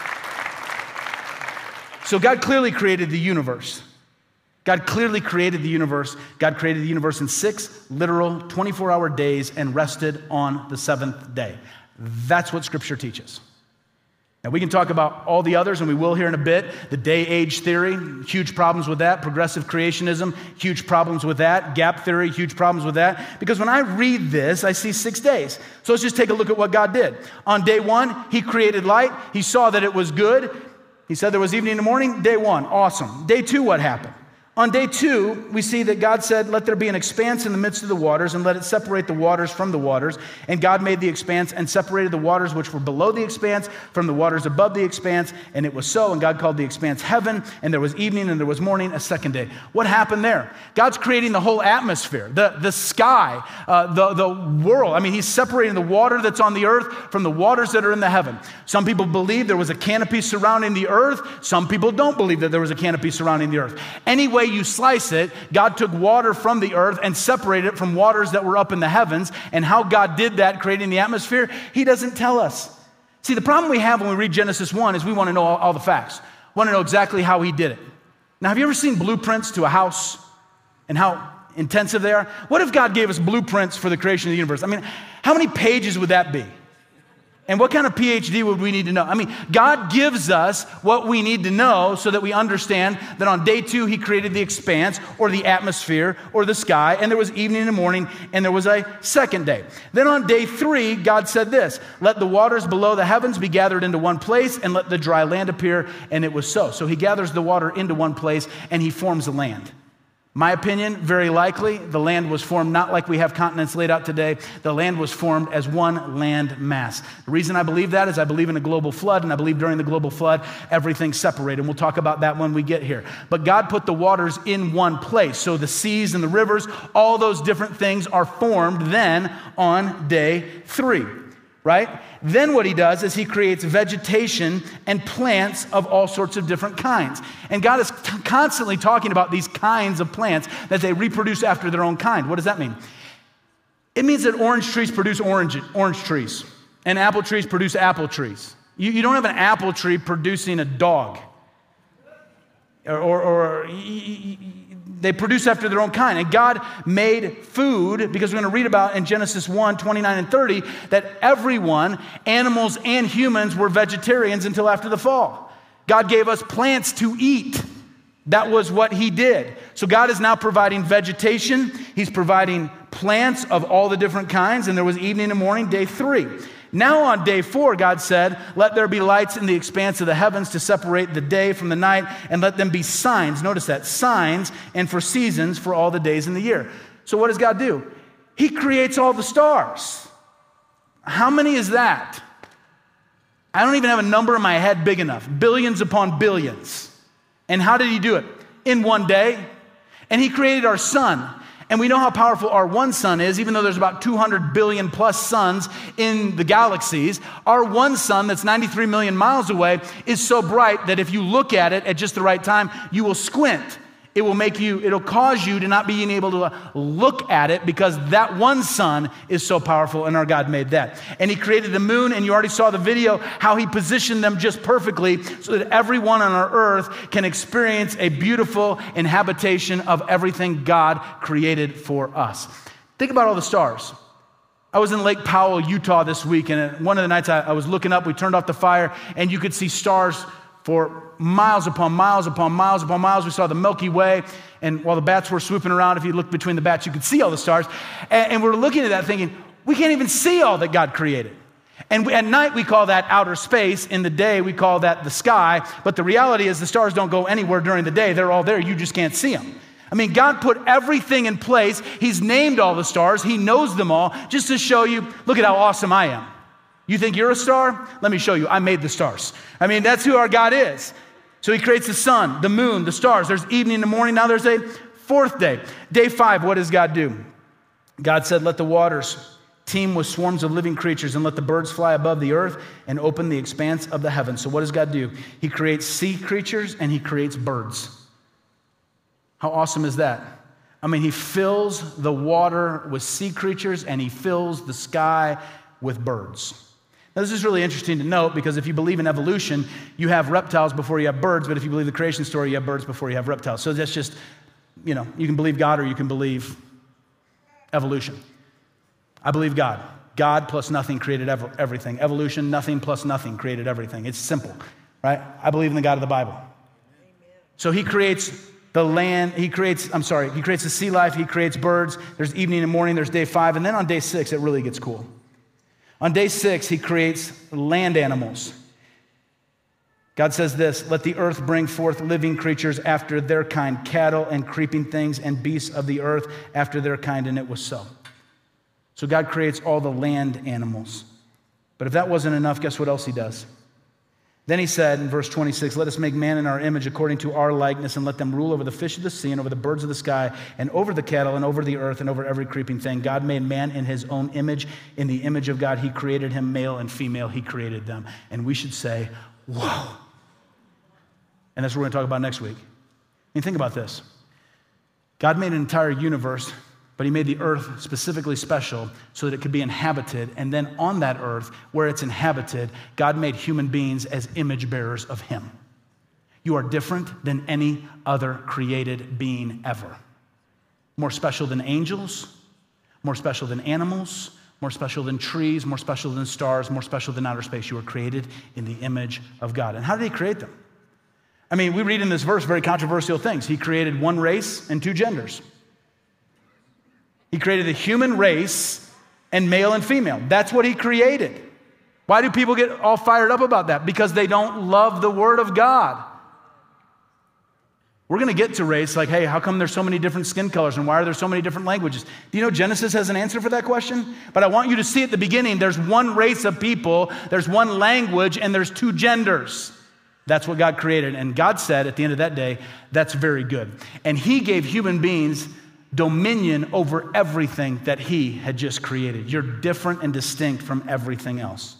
So God clearly created the universe. God clearly created the universe. God created the universe in six literal twenty-four hour days and rested on the seventh day. That's what Scripture teaches. Now, we can talk about all the others, and we will here in a bit. The day-age theory, huge problems with that. Progressive creationism, huge problems with that. Gap theory, huge problems with that. Because when I read this, I see six days. So let's just take a look at what God did. On day one, he created light. He saw that it was good. He said there was evening and morning. Day one, awesome. Day two, what happened? On day two, we see that God said, let there be an expanse in the midst of the waters and let it separate the waters from the waters. And God made the expanse and separated the waters which were below the expanse from the waters above the expanse. And it was so. And God called the expanse heaven. And there was evening and there was morning a second day. What happened there? God's creating the whole atmosphere, the, the sky, uh, the, the world. I mean, he's separating the water that's on the earth from the waters that are in the heaven. Some people believe there was a canopy surrounding the earth. Some people don't believe that there was a canopy surrounding the earth. Anyway, you slice it, God took water from the earth and separated it from waters that were up in the heavens. And how God did that, creating the atmosphere, he doesn't tell us. See, the problem we have when we read Genesis one is we want to know all, all the facts. We want to know exactly how he did it. Now, have you ever seen blueprints to a house and how intensive they are? What if God gave us blueprints for the creation of the universe? I mean, how many pages would that be? And what kind of P H D would we need to know? I mean, God gives us what we need to know so that we understand that on day two, he created the expanse or the atmosphere or the sky, and there was evening and morning, and there was a second day. Then on day three, God said this, let the waters below the heavens be gathered into one place and let the dry land appear, and it was so. So he gathers the water into one place and he forms the land. My opinion, very likely, the land was formed not like we have continents laid out today. The land was formed as one land mass. The reason I believe that is I believe in a global flood, and I believe during the global flood, everything separated. And we'll talk about that when we get here. But God put the waters in one place. So the seas and the rivers, all those different things are formed then on day three, right? Then what he does is he creates vegetation and plants of all sorts of different kinds. And God is t- constantly talking about these kinds of plants that they reproduce after their own kind. What does that mean? It means that orange trees produce orange, orange trees, and apple trees produce apple trees. You, you don't have an apple tree producing a dog. Or, or, or they produce after their own kind. And God made food, because we're going to read about in Genesis one, twenty-nine and thirty, that everyone, animals and humans, were vegetarians until after the fall. God gave us plants to eat. That was what he did. So God is now providing vegetation. He's providing plants of all the different kinds. And there was evening and morning, day three. Now on day four, God said, let there be lights in the expanse of the heavens to separate the day from the night, and let them be signs. Notice that, signs and for seasons for all the days in the year. So what does God do? He creates all the stars. How many is that? I don't even have a number in my head big enough. Billions upon billions. And how did he do it? In one day. And he created our sun. And we know how powerful our one sun is, even though there's about two hundred billion plus suns in the galaxies. Our one sun that's ninety-three million miles away is so bright that if you look at it at just the right time, you will squint. It will make you, it'll cause you to not being able to look at it because that one sun is so powerful, and our God made that. And he created the moon, and you already saw the video, how he positioned them just perfectly so that everyone on our earth can experience a beautiful inhabitation of everything God created for us. Think about all the stars. I was in Lake Powell, Utah this week, and one of the nights I, I was looking up, we turned off the fire, and you could see stars for miles upon miles upon miles upon miles. We saw the Milky Way, and while the bats were swooping around, if you looked between the bats, you could see all the stars. And, and we're looking at that thinking, we can't even see all that God created. And we, at night, we call that outer space. In the day, we call that the sky. But the reality is the stars don't go anywhere during the day. They're all there. You just can't see them. I mean, God put everything in place. He's named all the stars. He knows them all just to show you, look at how awesome I am. You think you're a star? Let me show you. I made the stars. I mean, that's who our God is. So he creates the sun, the moon, the stars. There's evening and the morning. Now there's a fourth day. Day five, what does God do? God said, let the waters teem with swarms of living creatures and let the birds fly above the earth and open the expanse of the heavens. So what does God do? He creates sea creatures and he creates birds. How awesome is that? I mean, he fills the water with sea creatures and he fills the sky with birds. Now, this is really interesting to note because if you believe in evolution, you have reptiles before you have birds, but if you believe the creation story, you have birds before you have reptiles. So that's just, you know, you can believe God or you can believe evolution. I believe God. God plus nothing created ev- everything. Evolution, nothing plus nothing created everything. It's simple, right? I believe in the God of the Bible. So he creates the land, he creates, I'm sorry, he creates the sea life, he creates birds. There's evening and morning, there's day five. And then on day six, it really gets cool. On day six, he creates land animals. God says this, let the earth bring forth living creatures after their kind, cattle and creeping things and beasts of the earth after their kind, and it was so. So God creates all the land animals. But if that wasn't enough, guess what else he does? Then he said in verse twenty-six, let us make man in our image according to our likeness and let them rule over the fish of the sea and over the birds of the sky and over the cattle and over the earth and over every creeping thing. God made man in his own image. In the image of God, he created him, male and female, he created them. And we should say, whoa. And that's what we're going to talk about next week. I mean, think about this. God made an entire universe, but he made the earth specifically special so that it could be inhabited. And then on that earth, where it's inhabited, God made human beings as image bearers of him. You are different than any other created being ever. More special than angels, more special than animals, more special than trees, more special than stars, more special than outer space. You were created in the image of God. And how did he create them? I mean, we read in this verse very controversial things. He created one race and two genders. He created a human race and male and female. That's what he created. Why do people get all fired up about that? Because they don't love the Word of God. We're going to get to race like, hey, how come there's so many different skin colors and why are there so many different languages? Do you know Genesis has an answer for that question? But I want you to see at the beginning, there's one race of people, there's one language, and there's two genders. That's what God created. And God said at the end of that day, that's very good. And he gave human beings dominion over everything that he had just created. You're different and distinct from everything else.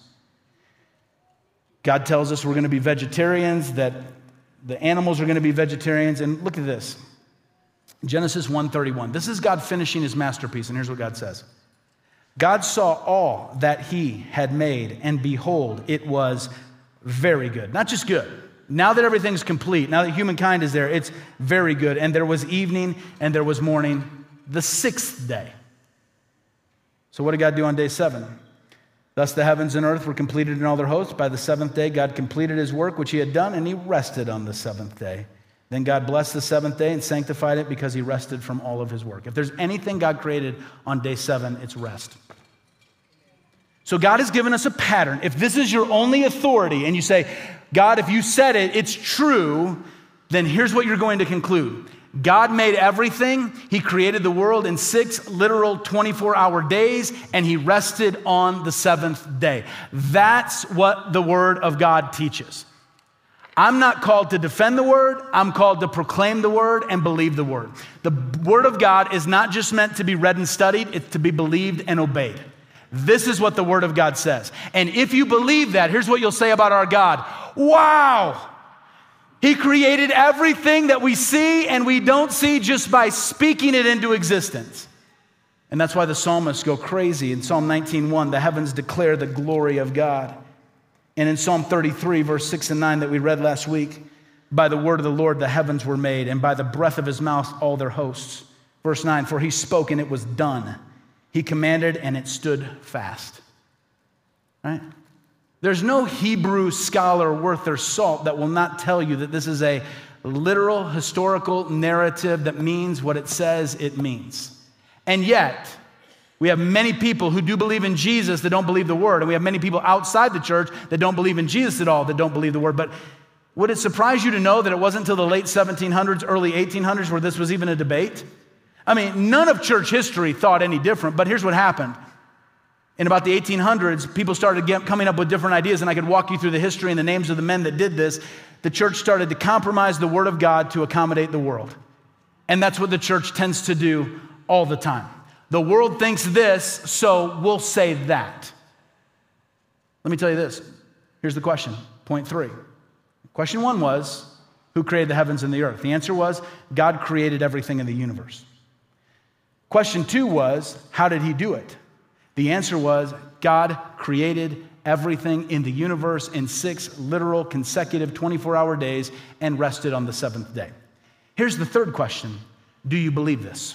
God tells us we're going to be vegetarians, that the animals are going to be vegetarians. And look at this. Genesis one thirty-one. This is God finishing his masterpiece. And here's what God says. God saw all that he had made, and behold, it was very good. Not just good. Now that everything's complete, now that humankind is there, it's very good. And there was evening and there was morning, the sixth day. So what did God do on day seven? Thus the heavens and earth were completed in all their hosts. By the seventh day, God completed his work which he had done, and he rested on the seventh day. Then God blessed the seventh day and sanctified it because he rested from all of his work. If there's anything God created on day seven, it's rest. So God has given us a pattern. If this is your only authority and you say, God, if you said it, it's true, then here's what you're going to conclude. God made everything. He created the world in six literal twenty-four hour days, and he rested on the seventh day. That's what the Word of God teaches. I'm not called to defend the Word. I'm called to proclaim the Word and believe the Word. The Word of God is not just meant to be read and studied. It's to be believed and obeyed. This is what the Word of God says. And if you believe that, here's what you'll say about our God. Wow! He created everything that we see and we don't see just by speaking it into existence. And that's why the psalmists go crazy. In Psalm nineteen one, the heavens declare the glory of God. And in Psalm thirty-three, verse six and nine that we read last week, by the word of the Lord the heavens were made, and by the breath of his mouth all their hosts. Verse nine, for he spoke and it was done. He commanded and it stood fast. Right? There's no Hebrew scholar worth their salt that will not tell you that this is a literal historical narrative that means what it says it means. And yet, We have many people who do believe in Jesus that don't believe the word, and we have many people outside the church that don't believe in Jesus at all, that don't believe the word. But would it surprise you to know that it wasn't until the late seventeen hundreds, early eighteen hundreds where this was even a debate? I mean, none of church history thought any different, but here's what happened. In about the eighteen hundreds, people started get, coming up with different ideas, and I could walk you through the history and the names of the men that did this. The church started to compromise the word of God to accommodate the world. And that's what the church tends to do all the time. The world thinks this, so we'll say that. Let me tell you this. Here's the question, point three. Question one was, who created the heavens and the earth? The answer was, God created everything in the universe. Question two was, how did he do it? The answer was, God created everything in the universe in six literal consecutive twenty-four hour days and rested on the seventh day. Here's the third question. Do you believe this?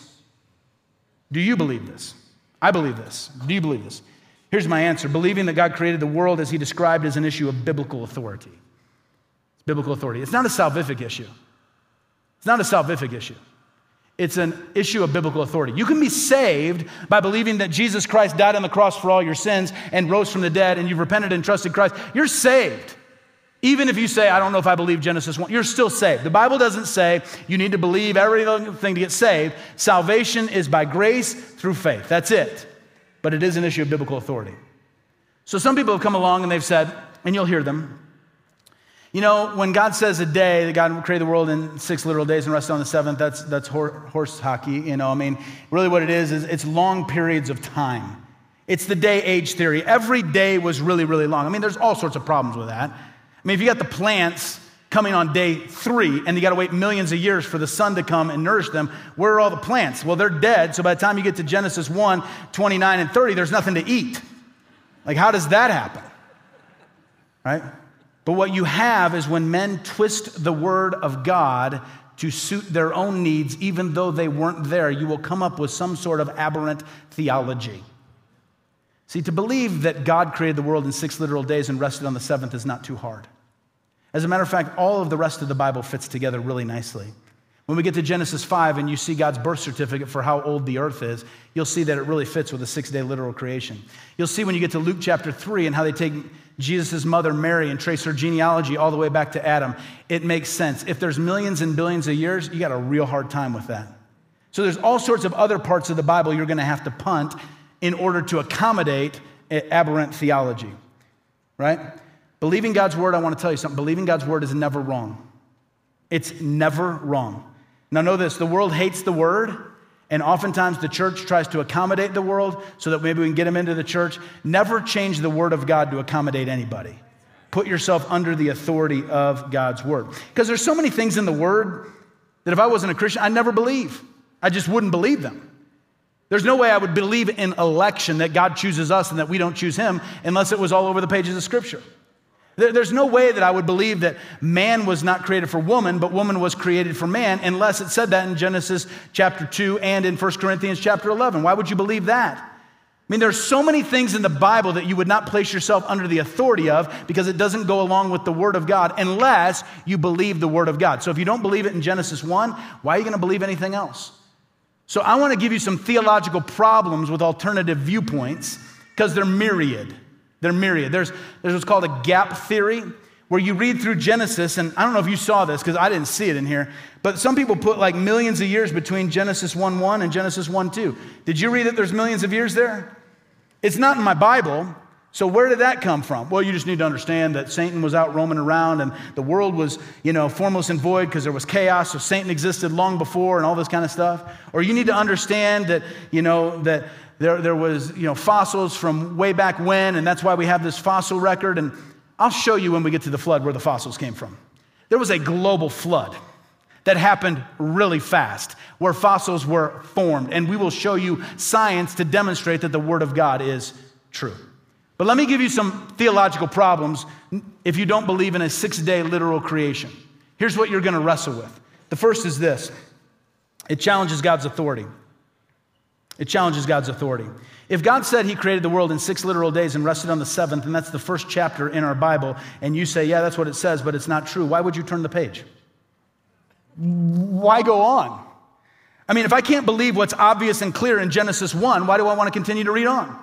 Do you believe this? I believe this. Do you believe this? Here's my answer. Believing that God created the world as he described is an issue of biblical authority. It's biblical authority. It's not a salvific issue. It's not a salvific issue. It's an issue of biblical authority. You can be saved by believing that Jesus Christ died on the cross for all your sins and rose from the dead, and you've repented and trusted Christ. You're saved. Even if you say, I don't know if I believe Genesis one, you're still saved. The Bible doesn't say you need to believe everything to get saved. Salvation is by grace through faith. That's it. But it is an issue of biblical authority. So some people have come along and they've said, and you'll hear them, you know, when God says a day, that God created the world in six literal days and rested on the seventh, that's that's horse hockey, you know. I mean, really what it is, is it's long periods of time. It's the day-age theory. Every day was really, really long. I mean, there's all sorts of problems with that. I mean, if you got the plants coming on day three and you got to wait millions of years for the sun to come and nourish them, where are all the plants? Well, they're dead, so by the time you get to Genesis one, twenty-nine and thirty, there's nothing to eat. Like, how does that happen? Right? But what you have is when men twist the word of God to suit their own needs, even though they weren't there, you will come up with some sort of aberrant theology. See, to believe that God created the world in six literal days and rested on the seventh is not too hard. As a matter of fact, all of the rest of the Bible fits together really nicely. When we get to Genesis five and you see God's birth certificate for how old the earth is, you'll see that it really fits with a six-day literal creation. You'll see when you get to Luke chapter three and how they take Jesus' mother Mary and trace her genealogy all the way back to Adam, it makes sense. If there's millions and billions of years, you got a real hard time with that. So there's all sorts of other parts of the Bible you're going to have to punt in order to accommodate aberrant theology, right? Believing God's word, I want to tell you something. Believing God's word is never wrong. It's never wrong. Now know this, the world hates the word, and oftentimes the church tries to accommodate the world so that maybe we can get them into the church. Never change the word of God to accommodate anybody. Put yourself under the authority of God's word. Because there's so many things in the word that if I wasn't a Christian, I'd never believe. I just wouldn't believe them. There's no way I would believe in election, that God chooses us and that we don't choose him, unless it was all over the pages of Scripture. There's no way that I would believe that man was not created for woman, but woman was created for man, unless it said that in Genesis chapter two and in First Corinthians chapter eleven. Why would you believe that? I mean, there's so many things in the Bible that you would not place yourself under the authority of because it doesn't go along with the Word of God unless you believe the Word of God. So if you don't believe it in Genesis one, why are you going to believe anything else? So I want to give you some theological problems with alternative viewpoints because they're myriad. They're myriad. There's, there's what's called a gap theory, where you read through Genesis, and I don't know if you saw this because I didn't see it in here, but some people put like millions of years between Genesis one one and Genesis one two. Did you read that there's millions of years there? It's not in my Bible, so where did that come from? Well, you just need to understand that Satan was out roaming around and the world was, you know, formless and void because there was chaos, so Satan existed long before and all this kind of stuff. Or you need to understand that, you know, that There, there was, you know, fossils from way back when, and that's why we have this fossil record. And I'll show you when we get to the flood where the fossils came from. There was a global flood that happened really fast, where fossils were formed. And we will show you science to demonstrate that the Word of God is true. But let me give you some theological problems if you don't believe in a six-day literal creation. Here's what you're going to wrestle with. The first is this. It challenges God's authority. It challenges God's authority. If God said he created the world in six literal days and rested on the seventh, and that's the first chapter in our Bible, and you say, yeah, that's what it says, but it's not true, why would you turn the page? Why go on? I mean, if I can't believe what's obvious and clear in Genesis one, why do I want to continue to read on?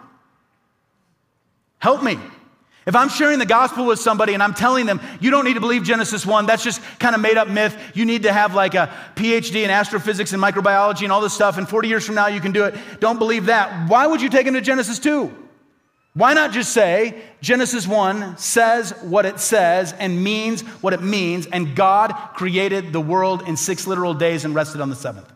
Help me. If I'm sharing the gospel with somebody and I'm telling them, you don't need to believe Genesis one, that's just kind of made up myth. You need to have like a P H D in astrophysics and microbiology and all this stuff, and forty years from now you can do it. Don't believe that. Why would you take them to Genesis two? Why not just say Genesis one says what it says and means what it means, and God created the world in six literal days and rested on the seventh?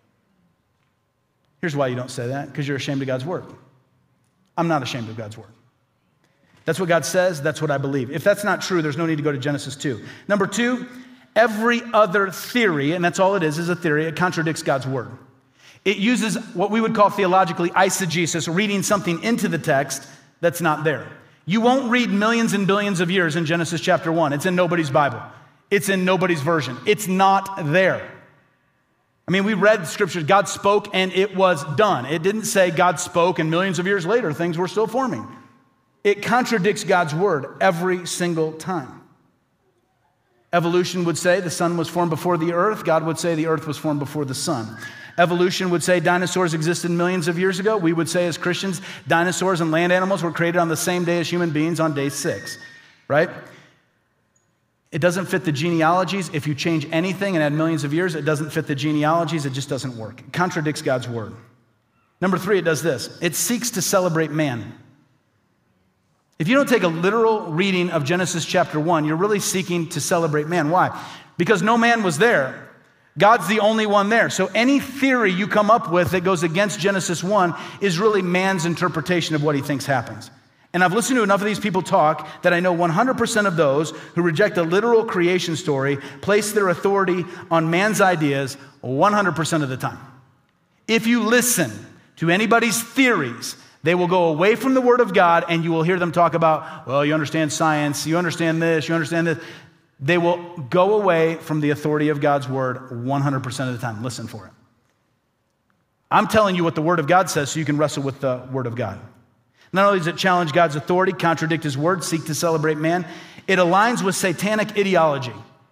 Here's why you don't say that, because you're ashamed of God's word. I'm not ashamed of God's word. That's what God says, that's what I believe. If that's not true, there's no need to go to Genesis two. Number two, every other theory, and that's all it is, is a theory, it contradicts God's word. It uses what we would call theologically eisegesis, reading something into the text that's not there. You won't read millions and billions of years in Genesis chapter one. It's in nobody's Bible. It's in nobody's version. It's not there. I mean, we read the scriptures, God spoke and it was done. It didn't say God spoke and millions of years later things were still forming. It contradicts God's word every single time. Evolution would say the sun was formed before the earth. God would say the earth was formed before the sun. Evolution would say dinosaurs existed millions of years ago. We would say as Christians, dinosaurs and land animals were created on the same day as human beings on day six, right? It doesn't fit the genealogies. If you change anything and add millions of years, it doesn't fit the genealogies. It just doesn't work. It contradicts God's word. Number three, it does this. It seeks to celebrate man. If you don't take a literal reading of Genesis chapter one, you're really seeking to celebrate man. Why? Because no man was there. God's the only one there. So any theory you come up with that goes against Genesis one is really man's interpretation of what he thinks happens. And I've listened to enough of these people talk that I know one hundred percent of those who reject a literal creation story place their authority on man's ideas one hundred percent of the time. If you listen to anybody's theories, they will go away from the Word of God and you will hear them talk about, well, you understand science, you understand this, you understand this. They will go away from the authority of God's Word one hundred percent of the time. Listen for it. I'm telling you what the Word of God says so you can wrestle with the Word of God. Not only does it challenge God's authority, contradict His Word, seek to celebrate man, it aligns with satanic ideology.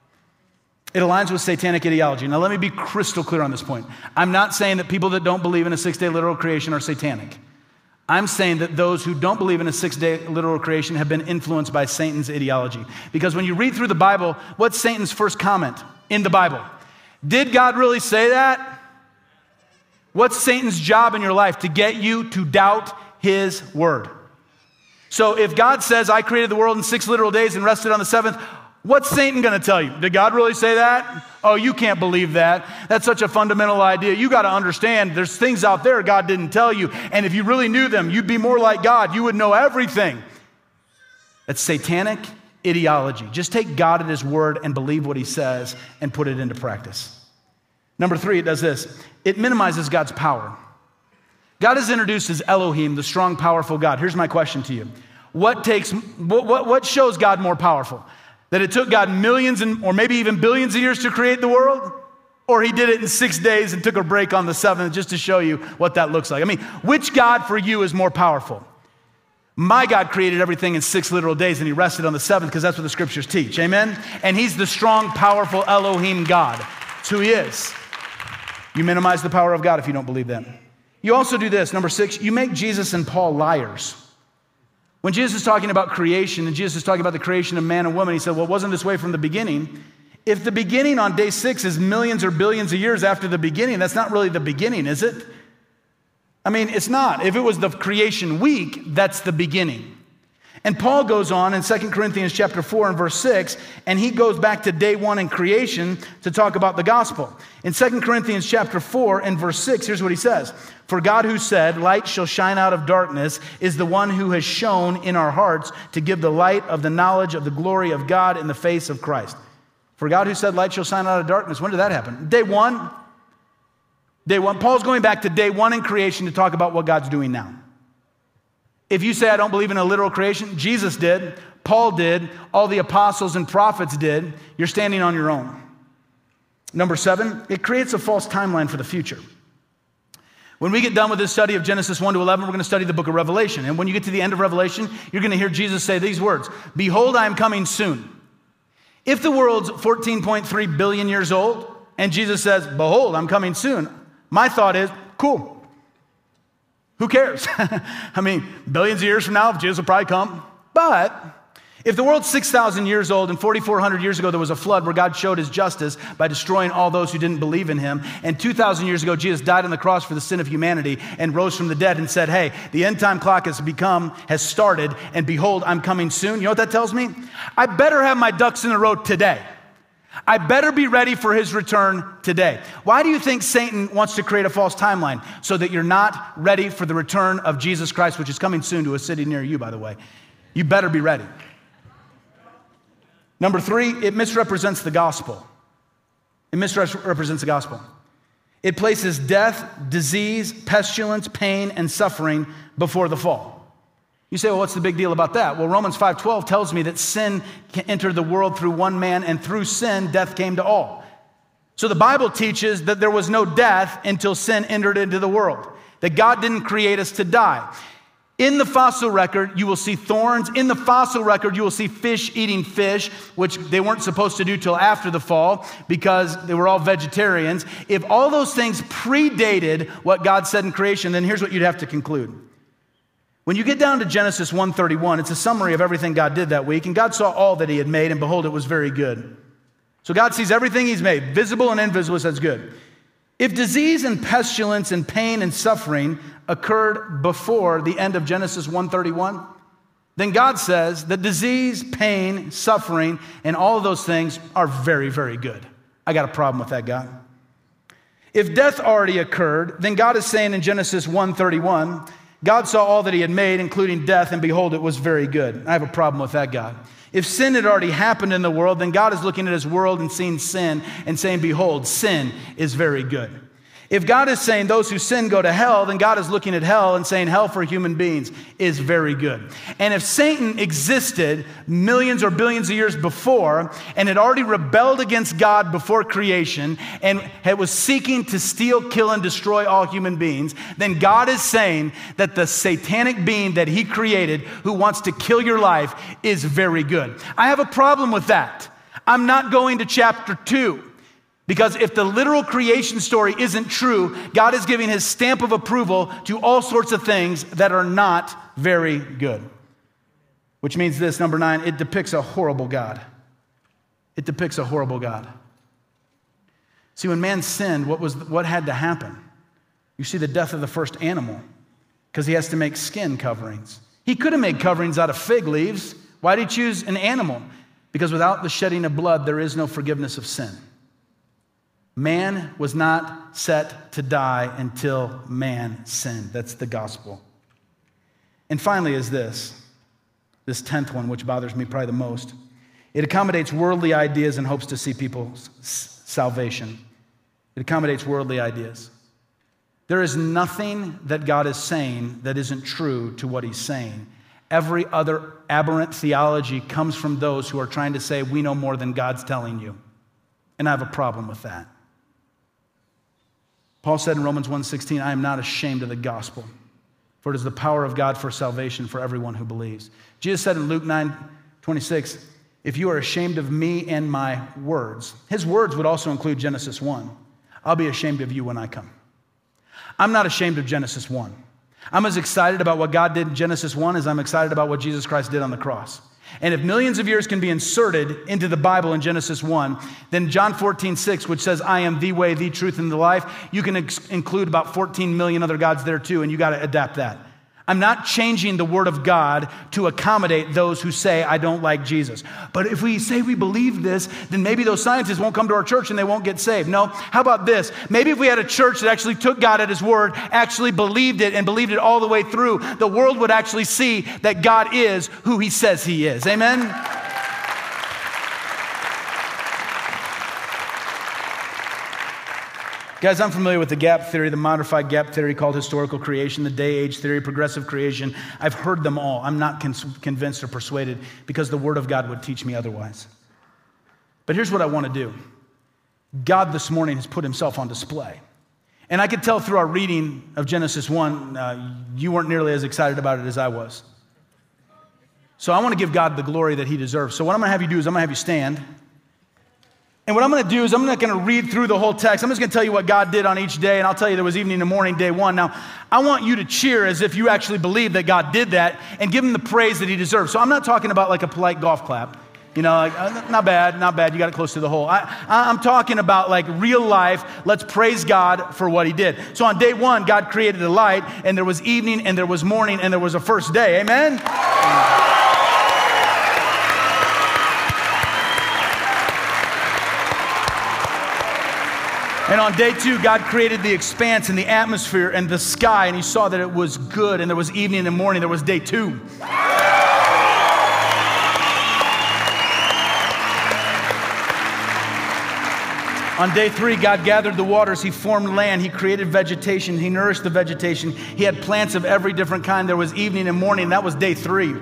It aligns with satanic ideology. Now let me be crystal clear on this point. I'm not saying that people that don't believe in a six-day literal creation are satanic. I'm saying that those who don't believe in a six-day literal creation have been influenced by Satan's ideology. Because when you read through the Bible, what's Satan's first comment in the Bible? Did God really say that? What's Satan's job in your life? To get you to doubt His word. So if God says, I created the world in six literal days and rested on the seventh, what's Satan going to tell you? Did God really say that? Oh, you can't believe that. That's such a fundamental idea. You got to understand there's things out there God didn't tell you. And if you really knew them, you'd be more like God. You would know everything. That's satanic ideology. Just take God at His word and believe what He says and put it into practice. Number three, it does this. It minimizes God's power. God is introduced as Elohim, the strong, powerful God. Here's my question to you. What takes, what, what, what shows God more powerful? That it took God millions and, or maybe even billions of years to create the world? Or He did it in six days and took a break on the seventh just to show you what that looks like? I mean, which God for you is more powerful? My God created everything in six literal days and He rested on the seventh because that's what the scriptures teach. Amen? And He's the strong, powerful Elohim God. That's who He is. You minimize the power of God if you don't believe that. You also do this. Number six, you make Jesus and Paul liars. When Jesus is talking about creation and Jesus is talking about the creation of man and woman, He said, well, it wasn't this way from the beginning. If the beginning on day six is millions or billions of years after the beginning, that's not really the beginning, is it? I mean, it's not. If it was the creation week, that's the beginning. And Paul goes on in Second Corinthians chapter four and verse six, and he goes back to day one in creation to talk about the gospel. In Second Corinthians chapter four and verse six, here's what he says. For God who said, light shall shine out of darkness, is the one who has shone in our hearts to give the light of the knowledge of the glory of God in the face of Christ. For God who said, light shall shine out of darkness. When did that happen? Day one. Day one. Paul's going back to day one in creation to talk about what God's doing now. If you say, I don't believe in a literal creation, Jesus did, Paul did, all the apostles and prophets did, you're standing on your own. Number seven, it creates a false timeline for the future. When we get done with this study of Genesis one to eleven, we're going to study the book of Revelation. And when you get to the end of Revelation, you're going to hear Jesus say these words, behold, I am coming soon. If the world's fourteen point three billion years old, and Jesus says, behold, I'm coming soon, My thought is, cool. Who cares? I mean, billions of years from now, Jesus will probably come. But if the world's six thousand years old and forty-four hundred years ago there was a flood where God showed his justice by destroying all those who didn't believe in him, and two thousand years ago Jesus died on the cross for the sin of humanity and rose from the dead and said, hey, the end time clock has become, has started, and behold, I'm coming soon. You know what that tells me? I better have my ducks in a row today. I better be ready for his return today. Why do you think Satan wants to create a false timeline? So that you're not ready for the return of Jesus Christ, which is coming soon to a city near you, by the way. You better be ready. Number three, it misrepresents the gospel. It misrepresents the gospel. It places death, disease, pestilence, pain, and suffering before the fall. You say, well, what's the big deal about that? Well, Romans five twelve tells me that sin entered the world through one man, and through sin, death came to all. So the Bible teaches that there was no death until sin entered into the world, that God didn't create us to die. In the fossil record, you will see thorns. In the fossil record, you will see fish eating fish, which they weren't supposed to do till after the fall because they were all vegetarians. If all those things predated what God said in creation, then here's what you'd have to conclude. When you get down to Genesis one thirty-one, it's a summary of everything God did that week, and God saw all that he had made, and behold, it was very good. So God sees everything he's made, visible and invisible, says good. If disease and pestilence and pain and suffering occurred before the end of Genesis one thirty-one, then God says that disease, pain, suffering, and all of those things are very, very good. I got a problem with that, God. If death already occurred, then God is saying in Genesis one thirty-one, God saw all that he had made, including death, and behold, it was very good. I have a problem with that, God. If sin had already happened in the world, then God is looking at his world and seeing sin and saying, behold, sin is very good. If God is saying those who sin go to hell, then God is looking at hell and saying hell for human beings is very good. And if Satan existed millions or billions of years before and had already rebelled against God before creation and was seeking to steal, kill, and destroy all human beings, then God is saying that the satanic being that he created who wants to kill your life is very good. I have a problem with that. I'm not going to chapter two. Because if the literal creation story isn't true, God is giving his stamp of approval to all sorts of things that are not very good. Which means this, number nine, it depicts a horrible God. It depicts a horrible God. See, when man sinned, what was what had to happen? You see the death of the first animal, because he has to make skin coverings. He could have made coverings out of fig leaves. Why did he choose an animal? Because without the shedding of blood, there is no forgiveness of sin. Man was not set to die until man sinned. That's the gospel. And finally is this, this tenth one, which bothers me probably the most. It accommodates worldly ideas and hopes to see people's salvation. It accommodates worldly ideas. There is nothing that God is saying that isn't true to what he's saying. Every other aberrant theology comes from those who are trying to say, we know more than God's telling you. And I have a problem with that. Paul said in Romans one sixteen, I am not ashamed of the gospel, for it is the power of God for salvation for everyone who believes. Jesus said in Luke nine twenty-six, if you are ashamed of me and my words, his words would also include Genesis one, I'll be ashamed of you when I come. I'm not ashamed of Genesis one. I'm as excited about what God did in Genesis one as I'm excited about what Jesus Christ did on the cross. And if millions of years can be inserted into the Bible in Genesis one, then John fourteen six, which says, I am the way, the truth, and the life, you can ex- include about fourteen million other gods there too, and you got to adapt that. I'm not changing the word of God to accommodate those who say, I don't like Jesus. But if we say we believe this, then maybe those scientists won't come to our church and they won't get saved. No, how about this? Maybe if we had a church that actually took God at his word, actually believed it and believed it all the way through, the world would actually see that God is who he says he is. Amen? Guys, I'm familiar with the gap theory, the modified gap theory called historical creation, the day-age theory, progressive creation. I've heard them all. I'm not con- convinced or persuaded because the Word of God would teach me otherwise. But here's what I want to do. God this morning has put himself on display. And I could tell through our reading of Genesis one, uh, you weren't nearly as excited about it as I was. So I want to give God the glory that he deserves. So what I'm going to have you do is I'm going to have you stand. And what I'm going to do is I'm not going to read through the whole text. I'm just going to tell you what God did on each day, and I'll tell you there was evening and morning, day one. Now, I want you to cheer as if you actually believe that God did that and give him the praise that he deserves. So I'm not talking about like a polite golf clap. You know, like, uh, not bad, not bad. You got it close to the hole. I, I'm talking about like real life. Let's praise God for what he did. So on day one, God created the light, and there was evening, and there was morning, and there was a first day. Amen? And on day two, God created the expanse and the atmosphere and the sky, and he saw that it was good, and there was evening and morning. There was day two. On day three, God gathered the waters. He formed land. He created vegetation. He nourished the vegetation. He had plants of every different kind. There was evening and morning. That was day three.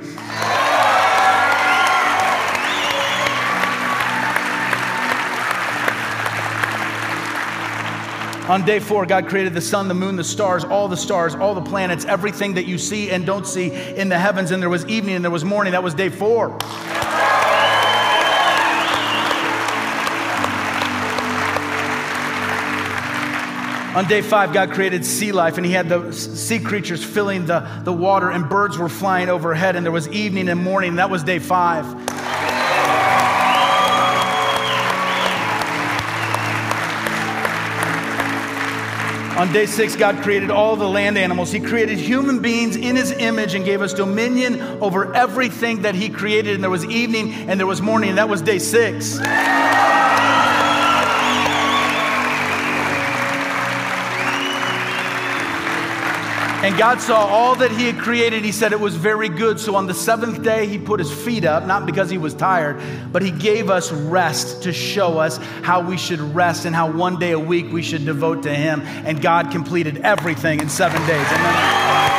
On day four, God created the sun, the moon, the stars, all the stars, all the planets, everything that you see and don't see in the heavens. And there was evening and there was morning. That was day four. On day five, God created sea life, and he had the sea creatures filling the, the water, and birds were flying overhead, and there was evening and morning. That was day five. On day six, God created all the land animals. He created human beings in his image and gave us dominion over everything that he created. And there was evening and there was morning, and that was day six. And God saw all that he had created. He said it was very good. So on the seventh day, he put his feet up, not because he was tired, but he gave us rest to show us how we should rest and how one day a week we should devote to him. And God completed everything in seven days. Amen.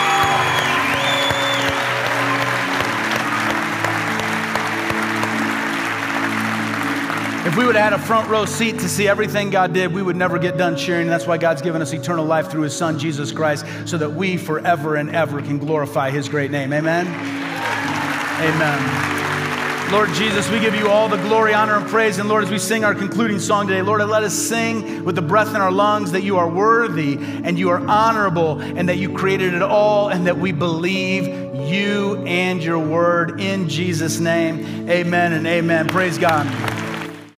If we would have had a front row seat to see everything God did, we would never get done cheering. And that's why God's given us eternal life through his son, Jesus Christ, so that we forever and ever can glorify his great name. Amen? Amen. Lord Jesus, we give you all the glory, honor, and praise. And Lord, as we sing our concluding song today, Lord, let us sing with the breath in our lungs that you are worthy and you are honorable and that you created it all and that we believe you and your word in Jesus' name. Amen and amen. Praise God.